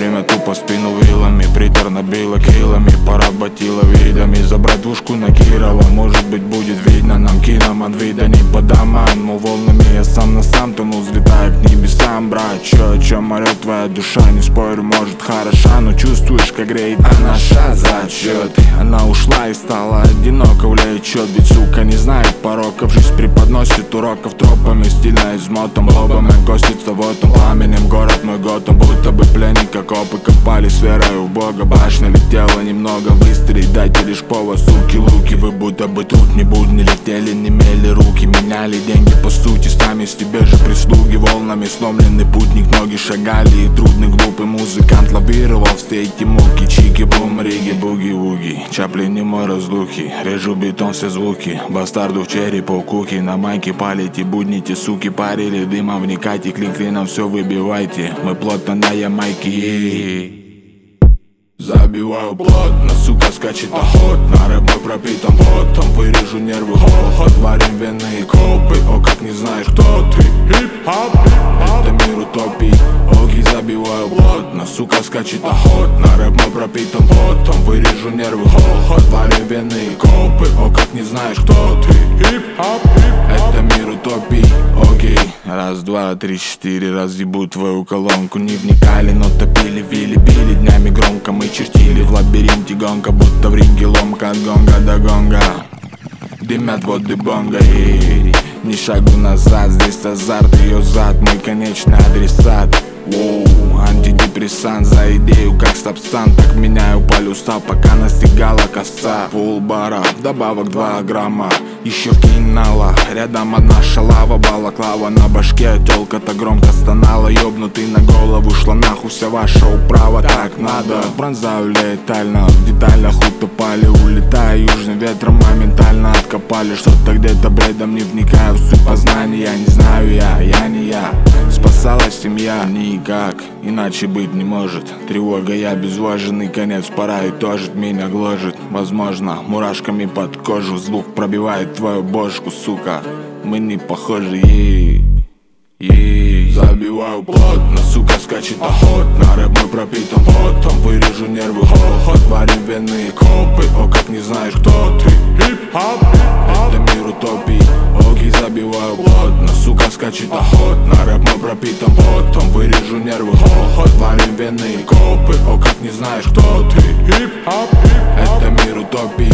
время тупо спину вилами, приторно било килами, поработило видами. Забрать двушку на Кирова, может быть будет видно нам киноман. Вида не по домам, но волнами я сам на сам тону, взлетая к небесам. Брат, чё, о чем орёт твоя душа, не спорю, может хороша, но чувствуешь, как греет она наша зачёты. Она ушла и стала одиноко, влечет, ведь сука не знает пороков. Жизнь преподносит уроков тропами, стильно измотом, лобами костится вот он пламенем. Город мой Готэм, будто бы пленник, окопы копали с верой в Бога. Башня летела немного, выстрелить дайте лишь повод, суки, луки. Вы будто бы тут не будни летели, не мели руки, меняли деньги по сути, сами с тебе же прислуги. Волнами сломленный путник, ноги шагали, и трудный глупый музыкант лавировал в стейте муки. Чики, бум, риги, буги-вуги, Чаплин не мой разлухи, режу бетон все звуки. Бастарду в череп, куки, на майке палите, будните, суки, парили дымом, вникайте, клин-клином все выбивайте. Мы плотно на Ямайке. Забиваю плотно, сука скачет охотно, рэп мой пропитан потом, вырежу нервы хохот, варим венные копы. О, как не знаешь, кто ты, хип-хоп, это мир утопий. Оги забиваю плотно, сука скачет охотно, рэп мой пропитан потом, вырежу нервы хохот, варим венные копы. О, как не знаешь, кто ты, хип-хоп, это мир утопий. Окей, раз, два, три, четыре, разъебу твою колонку. Не вникали, но топили, вили, били днями громко. Мы чертили в лабиринте гонка, будто в ринге ломка от гонга до гонга. Дымят воды бонга, и ни шагу назад, здесь азарт, ее зад, мой конечный адресат. Воу, антидепрессант за идею, как стоп-стан, так меняю полюса, пока настигала коса. Полбара, добавок 2 грамма, еще вкинь нала, рядом одна шалава, балаклава на башке, тёлка-то громко стонала. Ёбнутый на голову, шла нахуй вся ваша управа, так надо. Пронзаю летально, в деталях утопали, улетая южным ветром, моментально откопали. Что-то где-то бредом, не вникаю в суть познания. Я не знаю, я не я, спасалась семья, никак иначе быть не может. Тревога, я безвоженный, конец пора и тоже меня гложет. Возможно, мурашками под кожу звук пробивает твою бошку, сука. Мы не похожи, Забиваю плотно, сука скачет охотно, рэп мой пропитан потом, вырежу нервы хохот, варим венные копы. О, как не знаешь, кто ты, хип-хоп, это мир утопий. Оги забиваю плотно, сука скачет охотно, рэп мой пропитан потом, вырежу нервы хохот, варим венные копы. О, как не знаешь, кто ты, хип-хоп, это мир утопий.